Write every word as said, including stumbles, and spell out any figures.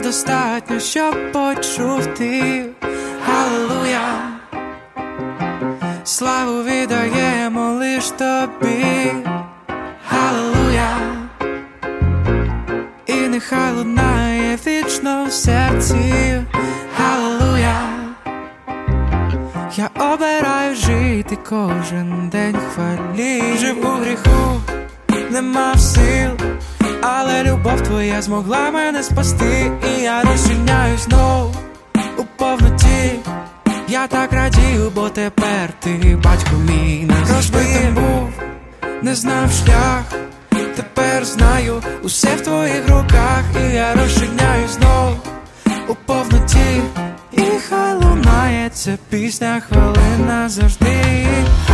достатньо, щоб почув ти. Алілуя, славу віддаємо лиш тобі. Алілуя, і нехай лунає вічно в серці. Алілуя, я обираю жити кожен день в хвалі. Жив у гріху, не мав сил, але любов твоя змогла мене спасти. І я розчиняюсь знов у повноті. Я так радію, бо тепер ти, батько мій, назавжди. Розбитим був, не знав шлях, тепер знаю, усе в твоїх руках. І я розчиняюсь знов у повноті. І хай лунає ця пісня хвилина завжди.